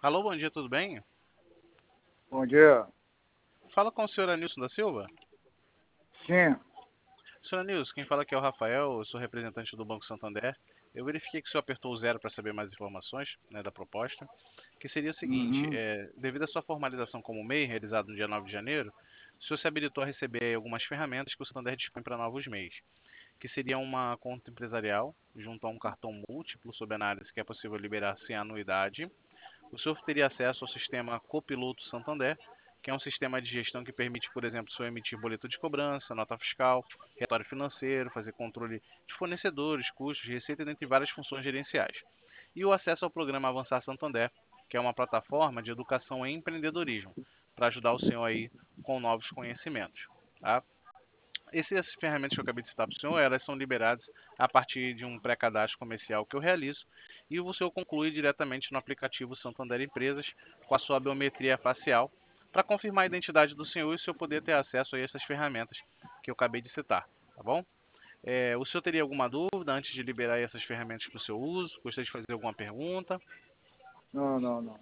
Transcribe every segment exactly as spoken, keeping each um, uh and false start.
Alô, bom dia, tudo bem? Bom dia. Fala com o senhor Anilson da Silva. Sim. senhor Anilson, quem fala aqui é o Rafael, eu sou representante do Banco Santander. Eu verifiquei que o senhor apertou o zero para saber mais informações, né, da proposta, que seria o seguinte, Uhum. é, devido à sua formalização como M E I, realizado no dia nove de janeiro, o senhor se habilitou a receber aí algumas ferramentas que o Santander dispõe para novos M E Is, que seria uma conta empresarial junto a um cartão múltiplo sob análise que é possível liberar sem anuidade. O senhor teria acesso ao sistema Copiloto Santander, que é um sistema de gestão que permite, por exemplo, o senhor emitir boleto de cobrança, nota fiscal, relatório financeiro, fazer controle de fornecedores, custos, receita, dentre várias funções gerenciais. E o acesso ao programa Avançar Santander, que é uma plataforma de educação em empreendedorismo, para ajudar o senhor aí com novos conhecimentos. Tá? Essas ferramentas que eu acabei de citar para o senhor, elas são liberadas a partir de um pré-cadastro comercial que eu realizo e o senhor conclui diretamente no aplicativo Santander Empresas com a sua biometria facial para confirmar a identidade do senhor e o senhor poder ter acesso a essas ferramentas que eu acabei de citar, tá bom? É, o senhor teria alguma dúvida antes de liberar essas ferramentas para o seu uso? Gostaria de fazer alguma pergunta? Não, não, não.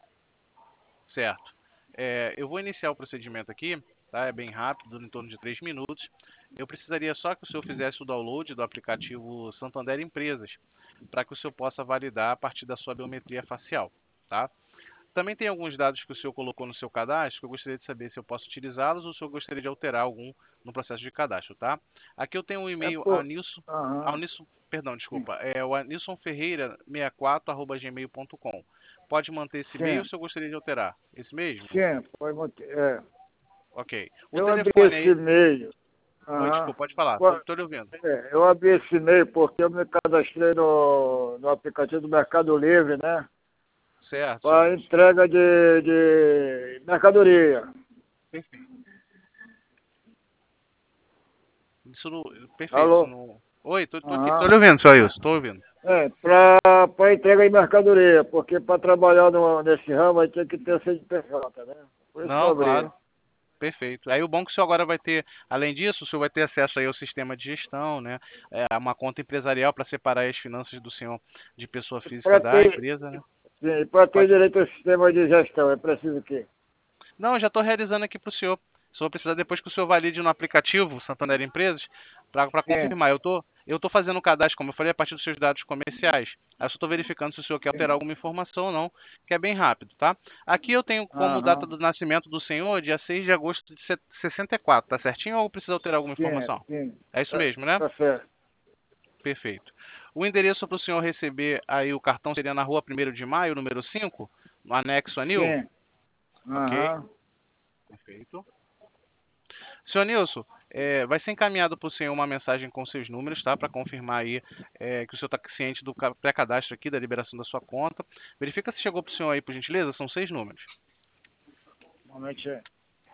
Certo. É, eu vou iniciar o procedimento aqui, tá? É bem rápido, em torno de três minutos. Eu precisaria só que o senhor fizesse o download do aplicativo Santander Empresas, para que o senhor possa validar a partir da sua biometria facial, tá? Também tem alguns dados que o senhor colocou no seu cadastro, que eu gostaria de saber se eu posso utilizá-los ou se eu gostaria de alterar algum no processo de cadastro, tá? Aqui eu tenho um É e-mail por. anilson, Aham. anilson, perdão, Sim. desculpa, é o anilson ferreira sessenta e quatro arroba gmail ponto com. Pode manter esse e-mail ou Sim. se eu gostaria de alterar? Esse mesmo? Sim, pode manter. É. Ok. O Eu abri telefone esse aí. e-mail. Oi, Aham. desculpa, pode falar, tô, Po- tô lhe ouvindo. é, eu abri esse e-mail porque eu me cadastrei no, no aplicativo do Mercado Livre, né? Certo, senhor Para Nilson. entrega de, de mercadoria. Perfeito. Isso no, perfeito, isso Alô? no. Oi, tô, tô aqui, tô Aham. lhe ouvindo, senhor Wilson, tô ouvindo. É, para entrega de mercadoria, porque para trabalhar no, nesse ramo aí tem que ter C N P J, né? Por isso que eu Não, abri. claro, perfeito. Aí o bom é que o senhor agora vai ter, além disso, o senhor vai ter acesso aí ao sistema de gestão, né? É, a uma conta empresarial para separar as finanças do senhor de pessoa física Para da ter, empresa, né? sim, para ter Pode. direito ao sistema de gestão, é preciso o quê? Não, eu já estou realizando aqui para o senhor. Só vou precisar depois que o senhor valide no aplicativo Santander Empresas para Sim, confirmar. Eu tô, eu tô fazendo o cadastro, como eu falei, a partir dos seus dados comerciais. Aí eu só estou verificando se o senhor quer sim. alterar alguma informação ou não, que é bem rápido, tá? Aqui eu tenho como data Aham. do nascimento do senhor dia seis de agosto de sessenta e quatro, tá certinho ou precisa alterar alguma Sim, informação? sim. É isso Tá, mesmo, né? tá certo. Perfeito. O endereço para o senhor receber aí o cartão seria na rua primeiro de maio, número cinco, no anexo anil? Sim. Ok, Aham. perfeito. Senhor Nilson, é, vai ser encaminhado para o senhor uma mensagem com seus números, tá? Para confirmar aí é, que o senhor está ciente do ca- pré-cadastro aqui, da liberação da sua conta. Verifica se chegou para o senhor aí, por gentileza, são seis números. Um momentinho.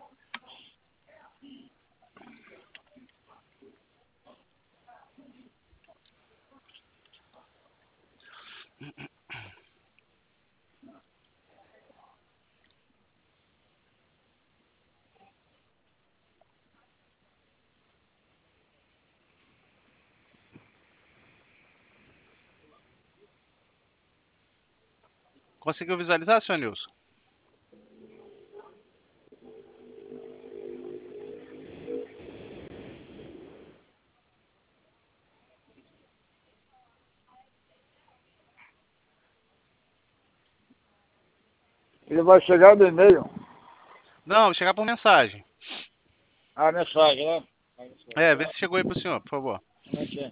Conseguiu visualizar, senhor Nilson? Ele vai chegar no e-mail. Não, chegar por mensagem. A mensagem, né? A mensagem. É, vê Tá. se chegou aí para o senhor, por favor. Um momentinho.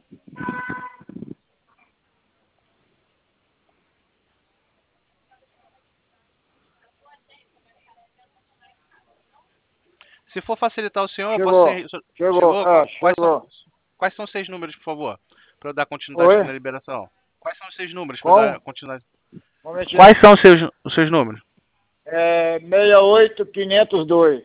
Se for facilitar o senhor, eu posso Chegou. ser... Chegou. Chegou? Ah, Quais são, chegou. quais são os seis números, por favor? Para eu dar continuidade aqui Oi? na liberação. Quais são os seis números para eu dar Como? continuidade? Um momentinho. Quais são os seus, os seus números? É seis oito quinhentos e dois.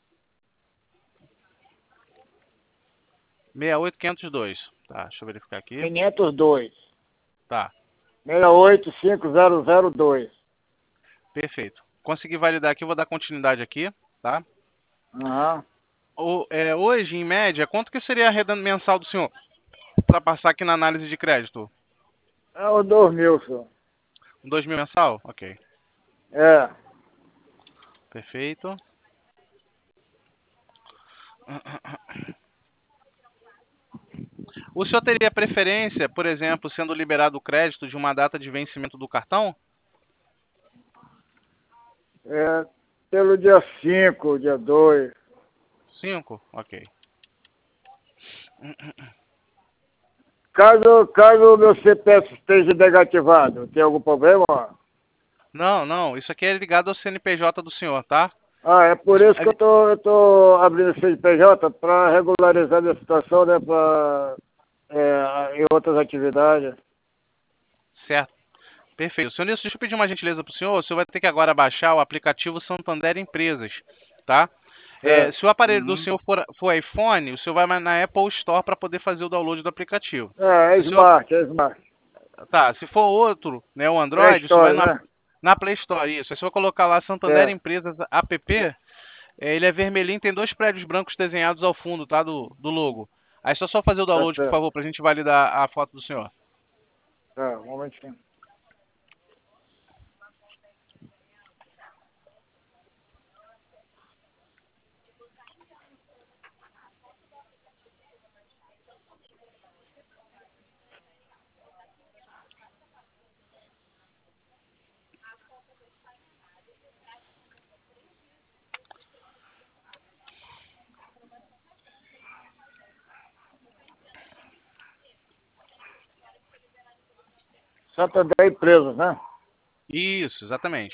seis oito quinhentos e dois. Tá, deixa eu verificar aqui. quinhentos e dois. Tá, seis oito cinco zero zero dois. perfeito. Consegui validar aqui, eu vou dar continuidade aqui, tá? Aham. O, é, hoje, em média, quanto que seria a renda mensal do senhor para passar aqui na análise de crédito? É o dois mil, senhor. Um dois mil mensal? Ok. É. Perfeito. O senhor teria preferência, por exemplo, sendo liberado o crédito de uma data de vencimento do cartão? É pelo dia cinco, dia dois. Cinco? Ok. Caso, caso o meu C P F esteja negativado, tem algum problema? Não, não. Isso aqui é ligado ao C N P J do senhor, tá? Ah, é por Isso- isso que eu tô, eu tô abrindo C N P J para regularizar a minha situação, né? Para em outras atividades. Certo. Perfeito. Senhor Nilson, deixa eu pedir uma gentileza para o senhor. O senhor vai ter que agora baixar o aplicativo Santander Empresas, tá? É, É. se o aparelho do Uhum. senhor for, for iPhone, o senhor vai na Apple Store para poder fazer o download do aplicativo. É, é Se o senhor, Smart, é Smart. tá, se for outro, né, o Play Android, o senhor vai Store, na, né? na Play Store, isso. Aí você vai colocar lá Santander É, Empresas App, é, ele é vermelhinho, tem dois prédios brancos desenhados ao fundo, tá, do, do logo. Aí só só fazer o tá download, por certo. favor, para a gente validar a foto do senhor. Tá, um momentinho. Santander Empresas, né? Isso, exatamente.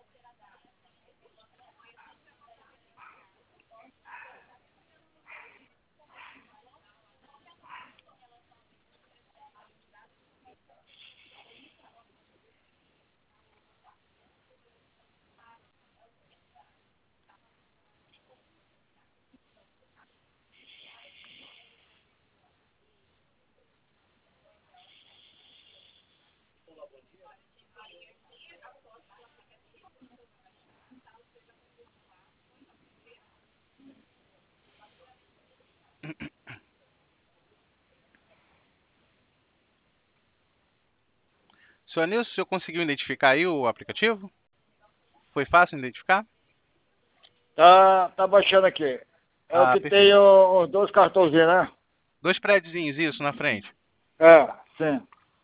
Senhor Nilson, o senhor conseguiu identificar aí o aplicativo? Foi fácil identificar? Tá, tá baixando aqui. É o Ah, que tem perfeito. o- os dois cartãozinhos, né? Dois prédiozinhos, isso, na frente. É, sim.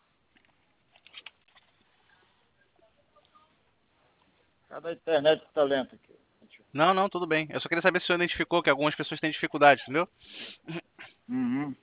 Cada internet tá lenta aqui. Não, não, tudo bem. Eu só queria saber se o senhor identificou que algumas pessoas têm dificuldade, entendeu? Uhum.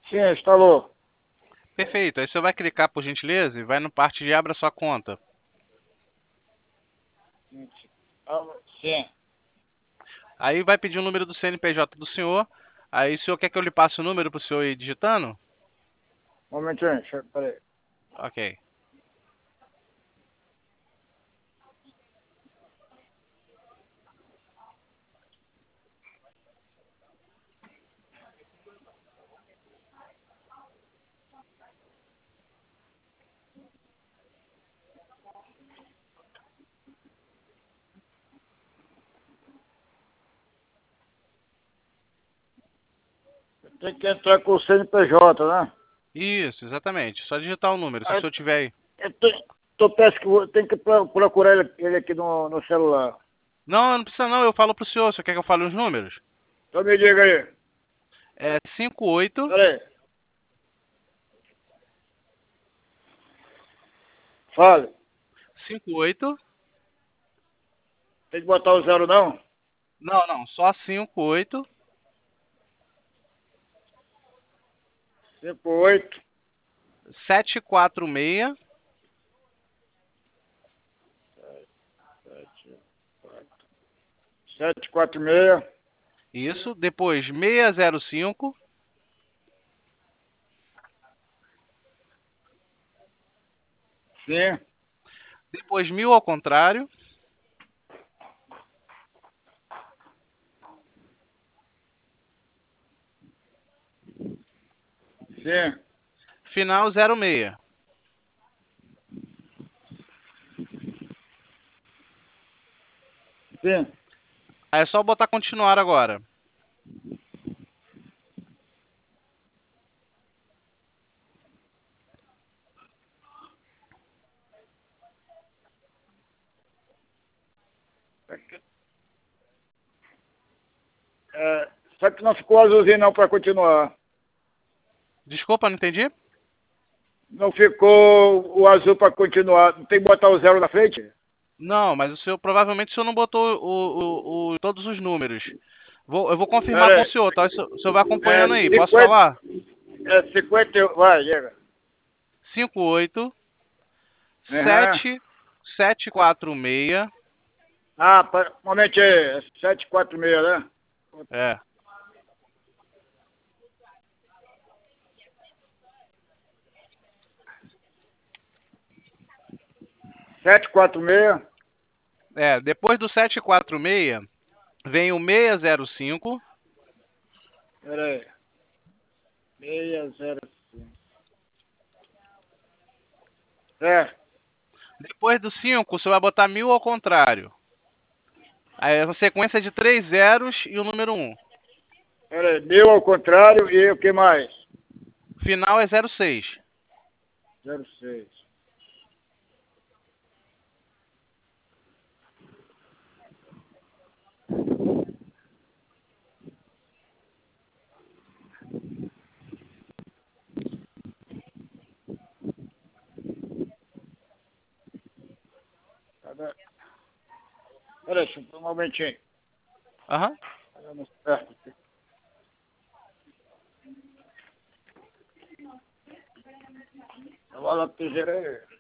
Sim, instalou. Perfeito. Aí você vai clicar, por gentileza, e vai no parte de abra sua conta. Sim. Aí vai pedir o número do C N P J do senhor. Aí o senhor quer que eu lhe passe o número para o senhor ir digitando? Um momentinho, deixa- peraí. Ok. Tem que entrar com o C N P J, né? Isso, exatamente. Só digitar o número, se o Aí, senhor tiver aí. eu tô, tô peço que vou- tem que pro- procurar ele, ele aqui no, no celular. Não, não precisa não, eu falo pro senhor. O senhor quer que eu fale os números? Então me diga aí. É cinco oito Peraí. Fale. cinco oito. Tem que botar o zero não? Não, não, só cinco oito Cinco oito sete quatro seis sete quatro sete quatro seis. Isso, depois seis zero cinco. Sim. Depois mil ao contrário. Sim. Final zero seis. Sim. Aí é só botar continuar agora. É, só que não ficou azulzinho não para continuar. Desculpa, não entendi? Não ficou o azul para continuar. Tem que botar o zero na frente? Não, mas o senhor provavelmente o senhor não botou o, o, o- todos os números. Vou, eu vou confirmar Pera com o aí. senhor, tá? O senhor, o senhor vai acompanhando É aí. Posso cinquenta. falar? É cinquenta. e um. Vai, diga. Cinco oito Aham. sete sete quatro seis. Ah, pa- um momento aí. sete quatro seis, né? É. sete quatro seis. É, depois do sete quatro seis, vem o seis zero cinco. Pera aí. seis zero cinco. É. Depois do cinco, você vai botar mil ao contrário. Aí é uma sequência de três zeros e o número um. Pera aí. Mil ao contrário e o que mais? Final é zero seis. zero seis. Pera aí, deixa eu- um momentinho. Aham. Fazendo certo aqui. Eu vou lá lapiseira aí.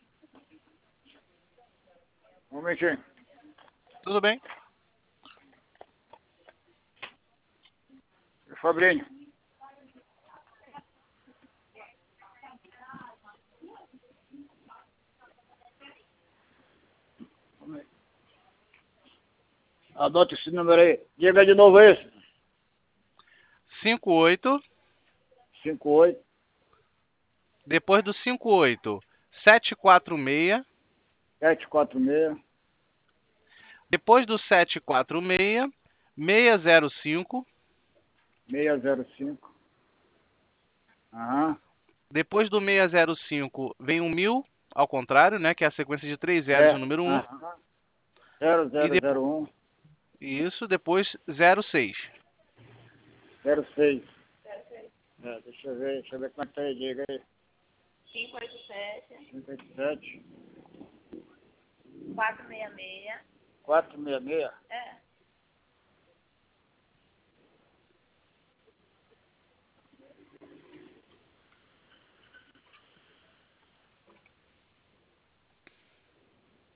Um momentinho. Tudo bem? Fabrinho. Adote esse número aí. Diga de novo esse. cinco oito. cinco oito. Depois do cinco oito, sete quatro seis. sete quatro seis. Depois do sete quatro seis, seis zero cinco. seis zero cinco. Aham. Depois do seis zero cinco, vem o mil ao contrário, né? Que é a sequência de três zeros e o É. número um. Aham. zero E zero de... zero um. isso, depois zero seis. zero seis. É, deixa eu ver, deixa eu ver como é que tá aí, diga aí. cinco oito sete, cinco oito sete. quatro seis seis. quatro seis seis. É.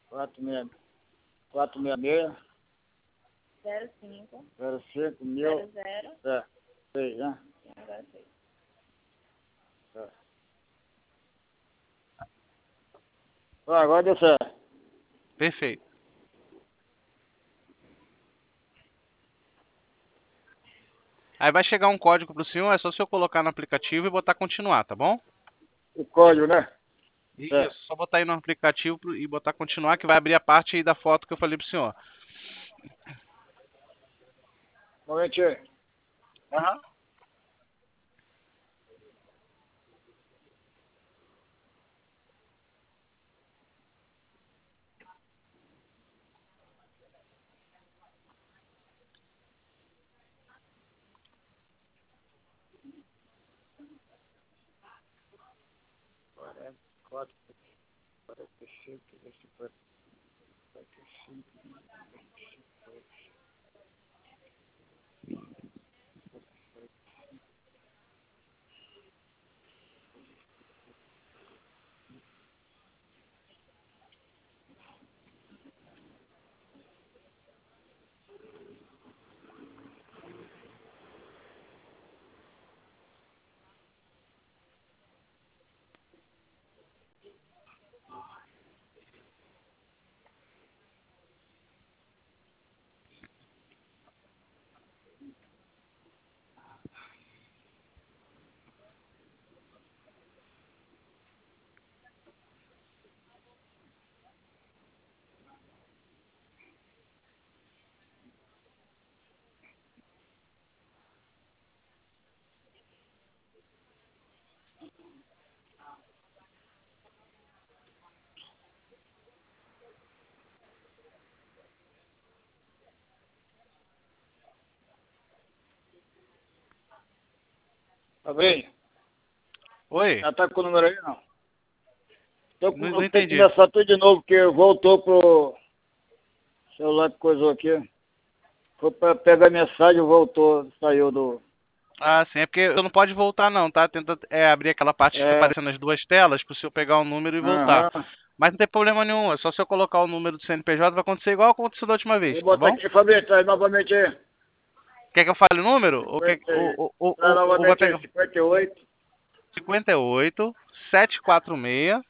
quatro seis quatro seis seis, zero cinco, zero cinco, zero mil, zero, é, seis, né? agora seis. É. Ah, agora deu certo. Perfeito. Aí vai chegar um código pro senhor, é só o senhor colocar no aplicativo e botar continuar, tá bom? O código, né? É. Isso, só botar aí no aplicativo pro- e botar continuar que vai abrir a parte aí da foto que eu falei pro senhor. Um momentinho. Aham. quarenta e quatro, quarenta e cinco, cinquenta, quarenta e cinco, Tá bem? Oi, Já tá com o número aí, não? Então, não, eu não tenho que entendi. começar tudo de novo, porque voltou pro celular que coisou aqui. Foi pra pegar a mensagem, voltou, saiu do... Ah, sim, é porque você não pode voltar não, tá? Tenta é, abrir aquela parte que fica É, aparecendo as duas telas pro senhor pegar o número e voltar. aham. Mas não tem problema nenhum, é só se eu colocar o número do C N P J, vai acontecer igual aconteceu da última vez, Vou tá botar bom? aqui, Fabrício, traz novamente aí. Quer que eu fale o número? Ou, quer, cinquenta, ou, e- ou, ou, traz ou- ou vai novamente aí, pegar cinquenta e oito, cinquenta e oito, setecentos e quarenta e seis,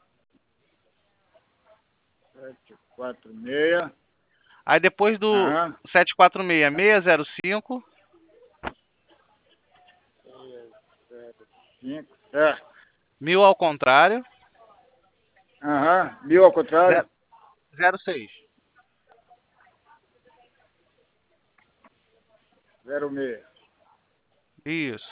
sete quatro seis, aí depois do aham. setecentos e quarenta e seis, seiscentos e cinco, cinco, é, mil ao contrário, aham, mil ao contrário, zero zero seis. zero seis. Isso.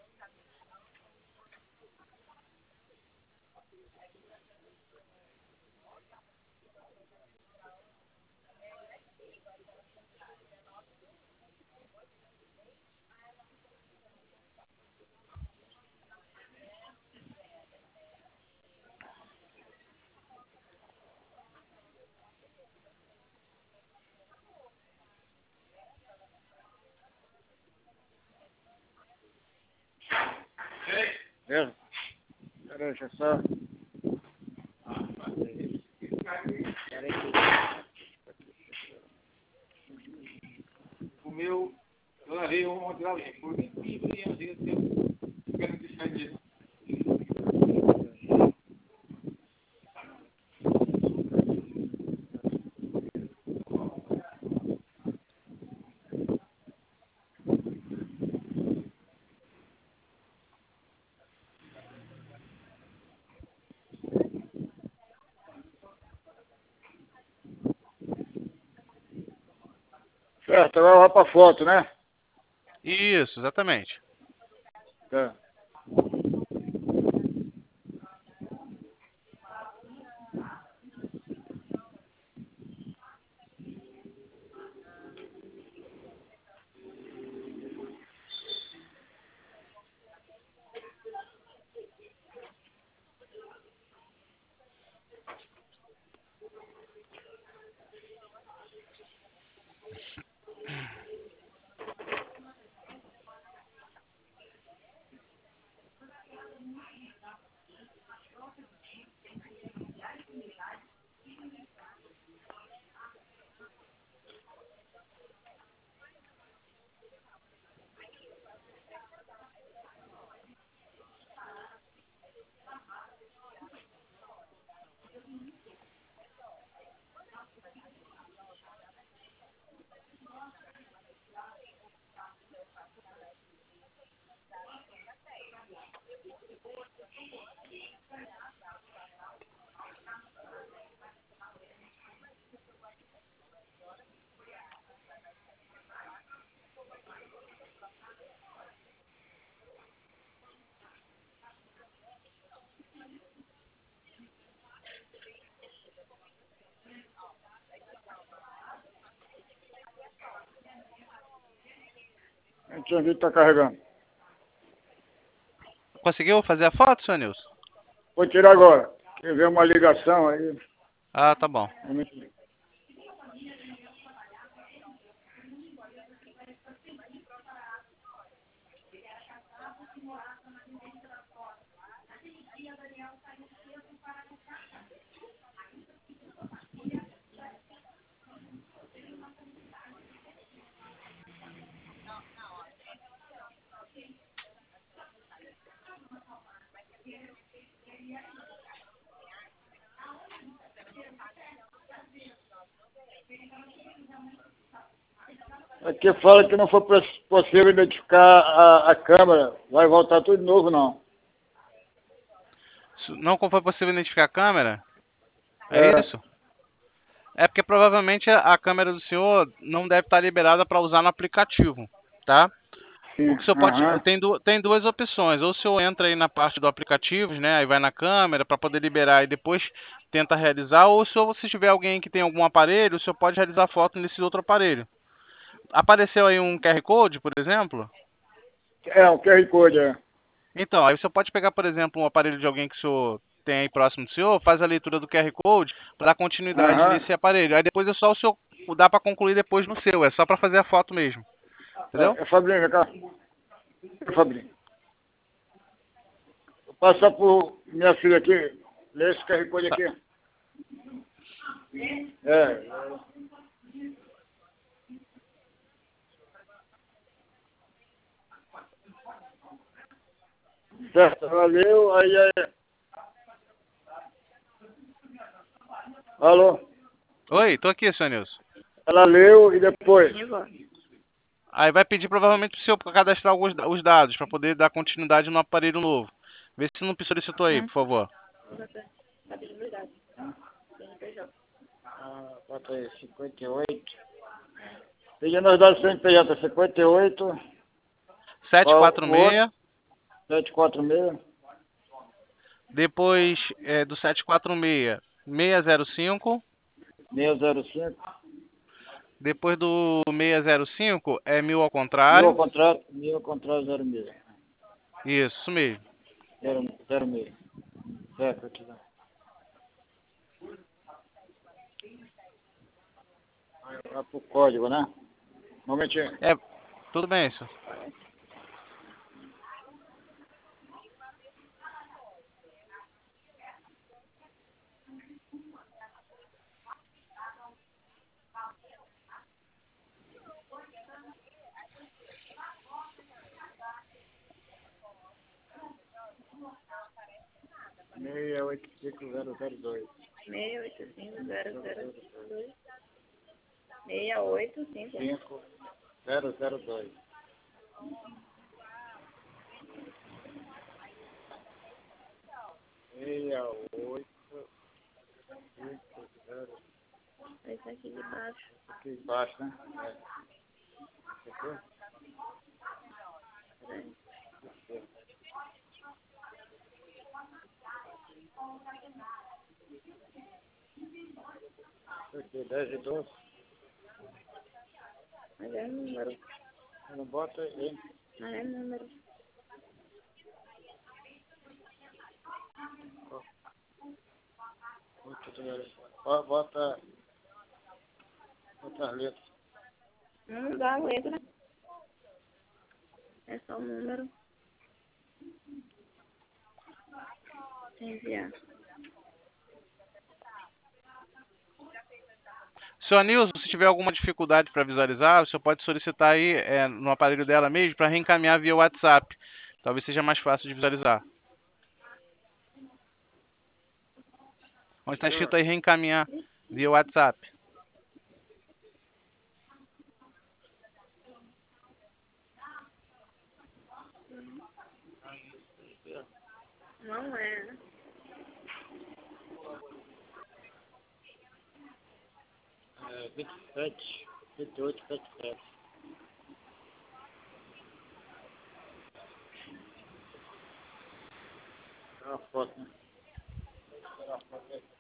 É, peraí, deixa eu só... O meu, eu lavei ontem lá, por vinte e cinco dias, eu quero deixar disso. Certo, agora vai pra foto, né? Isso, exatamente. Tá. A gente tinha visto que tá carregando. Conseguiu fazer a foto, senhor Nilson? Vou tirar agora. Quer ver uma ligação aí? Ah, tá bom. Aqui fala que não foi poss- possível identificar a, a câmera. Vai voltar tudo de novo, não. Isso- Não foi possível identificar a câmera? É É. isso? É porque provavelmente a a câmera do senhor não deve estar liberada para usar no aplicativo, tá? Sim. O que o senhor pode. Aham. Tem, du- tem duas opções. Ou o senhor entra aí na parte do aplicativos, né? Aí vai na câmera para poder liberar e depois tenta realizar. Ou se você tiver alguém que tem algum aparelho, o senhor pode realizar foto nesse outro aparelho. Apareceu aí um Q R Code, por exemplo? É, o Q R Code, é. Então, aí você pode pegar, por exemplo, um aparelho de alguém que o senhor tem aí próximo do senhor, faz a leitura do Q R Code para dar continuidade Aham. nesse aparelho. Aí depois é só o senhor dá para concluir depois no seu, é só para fazer a foto mesmo. Entendeu? É, é Fabrinho, vem cá. É Fabrinho. Vou passar por minha filha aqui. Lê esse Q R Code Tá. aqui. É. Certo, valeu. Aí, aí. Alô? Oi, tô aqui, senhor Nilson. Ela leu e depois. Aí vai pedir provavelmente pro senhor cadastrar alguns da- os dados para poder dar continuidade no aparelho novo. Vê se não solicitou aí, por favor. Tá pedindo verdade. C N P J. Ah, bota aí, cinquenta e oito. Pedindo os dados do C N P J, cinquenta e oito, sete quatro seis, setecentos e quarenta e seis, depois é, do sete quatro seis, seis zero cinco, seiscentos e cinco, depois do seis zero cinco é mil ao mil ao contrário. contrário, mil ao contrário, zero seis. Isso, isso mesmo. Zero, zero seis. Certo, aqui dá. Vai pro código, né? Um momentinho. É, tudo bem, senhor. seis oito cinco zero zero dois. seis oito cinco zero zero dois. seis oito cinco. cinco zero zero dois. seis oito cinco zero. Esse aqui de baixo. Aqui embaixo, né? É. Esse aqui? Esse aqui, dez e doze. Mas é número. Não bota aí. Mas é número. Bota, bota, bota as letras. Não dá a letra. É só o número. Enviar. Senhor Nilson, se tiver alguma dificuldade para visualizar, o senhor pode solicitar aí é, no aparelho dela mesmo para reencaminhar via WhatsApp. Talvez seja mais fácil de visualizar. Onde está escrito aí reencaminhar via WhatsApp. Não é. É, vinte e sete, vinte e oito, setenta e sete. Tirar uma foto, né? Tirar uma foto aí.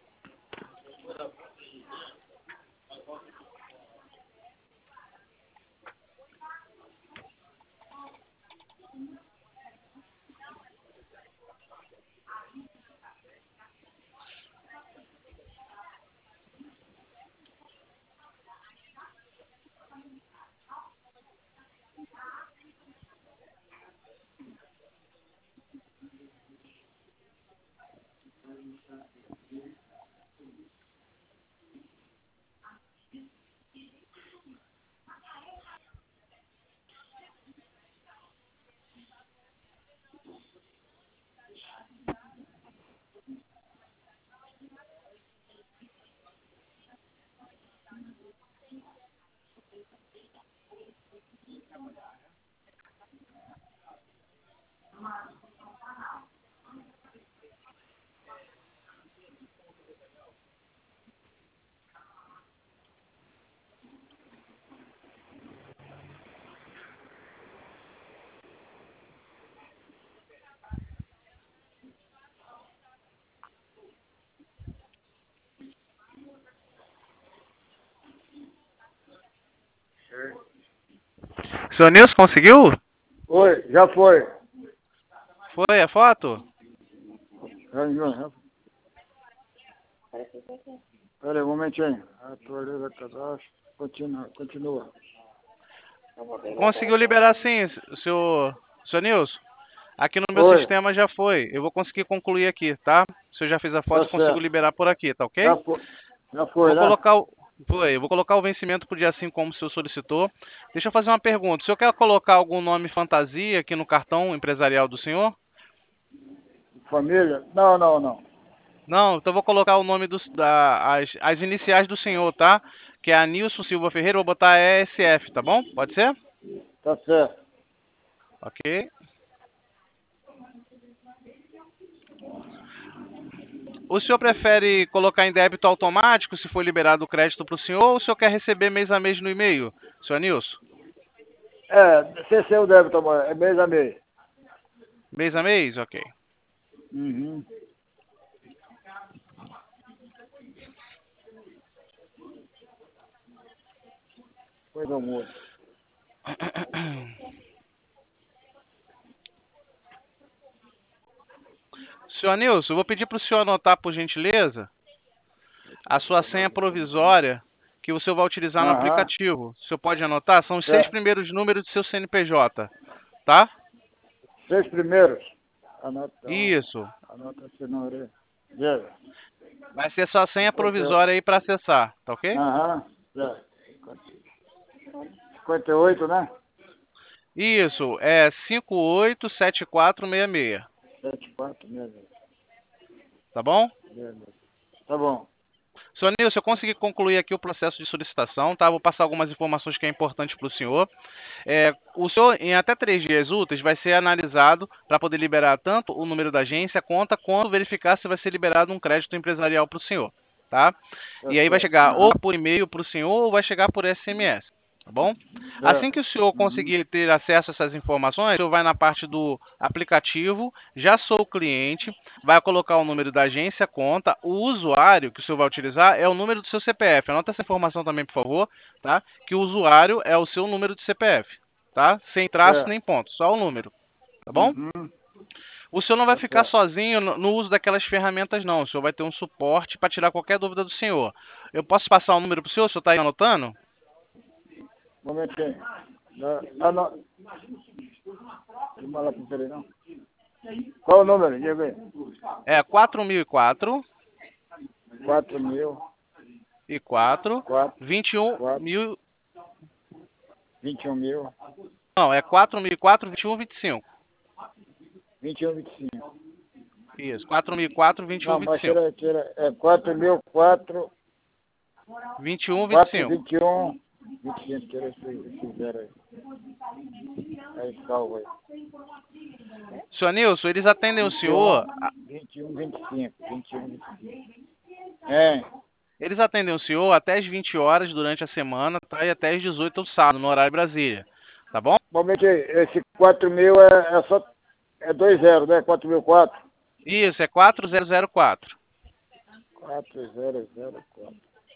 Senhor Nilson, conseguiu? Oi, já foi. Foi a foto? Já, já, já. Espera aí, um momentinho. Atualiza cadastro. Continua, continua. Conseguiu liberar sim, senhor, senhor Nilson. Aqui no meu Oi. sistema já foi. Eu vou conseguir concluir aqui, tá? Se eu já fiz a foto, Tá eu consigo certo. liberar por aqui, tá ok? Já foi, já foi, Vou né? colocar o... Foi, eu vou colocar o vencimento pro dia cinco como o senhor solicitou. Deixa eu fazer uma pergunta. O senhor quer colocar algum nome fantasia aqui no cartão empresarial do senhor? Família? Não, não, não. Não, então eu vou colocar o nome dos, da, as, as iniciais do senhor, tá? Que é Anilson Silva Ferreira, vou botar E S F, tá bom? Pode ser? Tá certo. Ok. O senhor prefere colocar em débito automático, se for liberado o crédito para o senhor, ou o senhor quer receber mês a mês no e-mail, senhor Nilson? É, C C o débito, amor. É mês a mês. Mês a mês? Ok. Uhum. Pois não muda. Senhor Nilson, eu vou pedir para o senhor anotar, por gentileza, a sua senha provisória que o senhor vai utilizar no Aham. aplicativo. O senhor pode anotar? São os seis É. primeiros números do seu C N P J, tá? Seis primeiros. Anota, Isso. anota esse número aí. Veja. Vai ser sua senha provisória aí para acessar, tá ok? Aham. É. cinquenta e oito, né? Isso, é cinco oito sete quatro seis seis, sete, quatro, seis, tá bom? seis. Tá bom. Senhor Nilson, eu consegui concluir aqui o processo de solicitação, tá? Vou passar algumas informações que é importante para o senhor. É, o senhor, em até três dias úteis, vai ser analisado para poder liberar tanto o número da agência, a conta, quanto verificar se vai ser liberado um crédito empresarial para o senhor, tá? Tá E aí vai certo. chegar ou Aham. por e-mail para o senhor ou vai chegar por S M S, tá bom? Assim Certo. que o senhor Uhum. conseguir ter acesso a essas informações, o senhor vai na parte do aplicativo, já sou o cliente, vai colocar o número da agência, conta, o usuário que o senhor vai utilizar é o número do seu C P F. Anota essa informação também, por favor, tá? Que o usuário é o seu número de C P F, tá? Sem traço Certo. nem ponto, só o número, tá bom? Uhum. O senhor não vai Tá ficar certo. sozinho no no uso daquelas ferramentas, não. O senhor vai ter um suporte para tirar qualquer dúvida do senhor. Eu posso passar o número para o senhor? O senhor está aí anotando? Um momentinho. Ah, não. Não vai lá pro peraí, não. Qual o número? Diga aí. É quatro mil e quatro quatro mil, e quatro, quatro, vinte e um quatro, mil. vinte e um mil, Não, é quatro mil e quatro, vinte e um, vinte e cinco. vinte e um, vinte e cinco. Isso, quatro mil e quatro, vinte e um, Não, vinte e mas cinco. tira, tira. É quatro mil, quatro, vinte e um, vinte e quatro, cinco. vinte e um, vinte e cinco. Tira esse, esse zero aí. Aí, salva aí. Senhor Nilson, eles atendem o senhor. vinte e um, vinte e cinco, vinte e um, vinte e cinco. É. Eles atendem o senhor até as vinte horas durante a semana, tá? E até as dezoito no sábado, no horário Brasília. Tá bom? Momento aí, esse quatro mil é, é só. É dois zero, né? quatro mil e quatro. Isso, é quatro zero zero quatro. quatro zero zero quatro.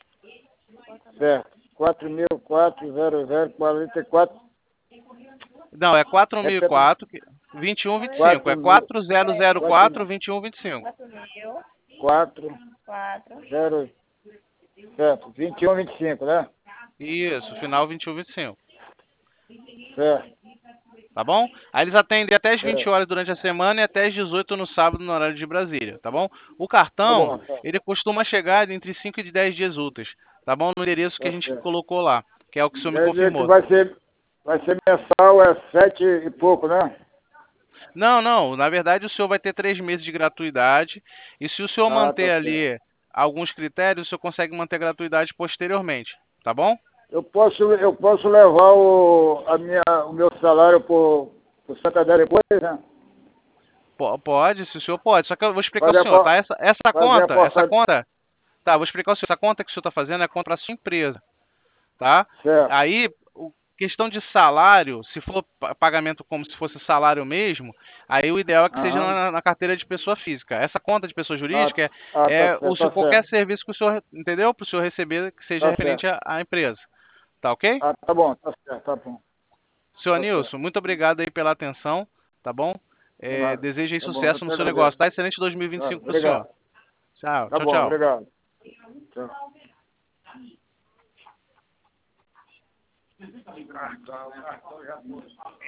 Certo. quatro mil quatrocentos quarenta e quatro. Não, é quatro mil e Repita. quatro, vinte e um, vinte e cinco. É quatro zero zero quatro, vinte e um, vinte e cinco. quatro mil, quatro, quatro, zero, certo. vinte e um, vinte e cinco, né? Isso, final vinte e um, vinte e cinco. Certo. Tá bom? Aí eles atendem até as vinte É. horas durante a semana e até as dezoito no sábado, no horário de Brasília, tá bom? O Tá cartão, bom, tá. ele costuma chegar entre cinco e dez dias úteis, tá bom? No endereço que a Tá gente certo. colocou lá, que é o que o senhor me Quer dizer que confirmou. vai ser, vai ser mensal, é sete e pouco, né? Não, não, na verdade o senhor vai ter três meses de gratuidade e se o senhor Ah, manter tá certo. ali alguns critérios, o senhor consegue manter gratuidade posteriormente, tá bom? Eu posso, eu posso levar o, a minha, o meu salário por, por Santander depois, né? Po- Pode, se o senhor pode. Só que eu vou explicar ao Fazer a, senhor, por- tá? Essa, essa fazer a conta, essa porta. conta, tá, vou explicar ao senhor. Essa conta que o senhor está fazendo é contra a sua empresa, tá? Certo. Aí, o- questão de salário, se for pa- pagamento como se fosse salário mesmo, aí o ideal é que seja Aham. na, na carteira de pessoa física. Essa conta de pessoa Ah, jurídica ah, é, tá é o certo, seu, tá qualquer certo. serviço que o senhor, entendeu? Para o senhor receber que seja Tá referente certo. à, à empresa, Tá ok? Ah, tá bom, tá certo, tá bom. Seu Tá Anilson, muito obrigado aí pela atenção, tá bom? De É, nada. desejo aí Tá bom, eu sucesso te no seu agradeço. negócio, tá? Excelente Tá, dois mil e vinte e cinco pro senhor. obrigado. Tchau, Tá tchau, bom, tchau. obrigado. Tchau. Cartão, cartão já foi.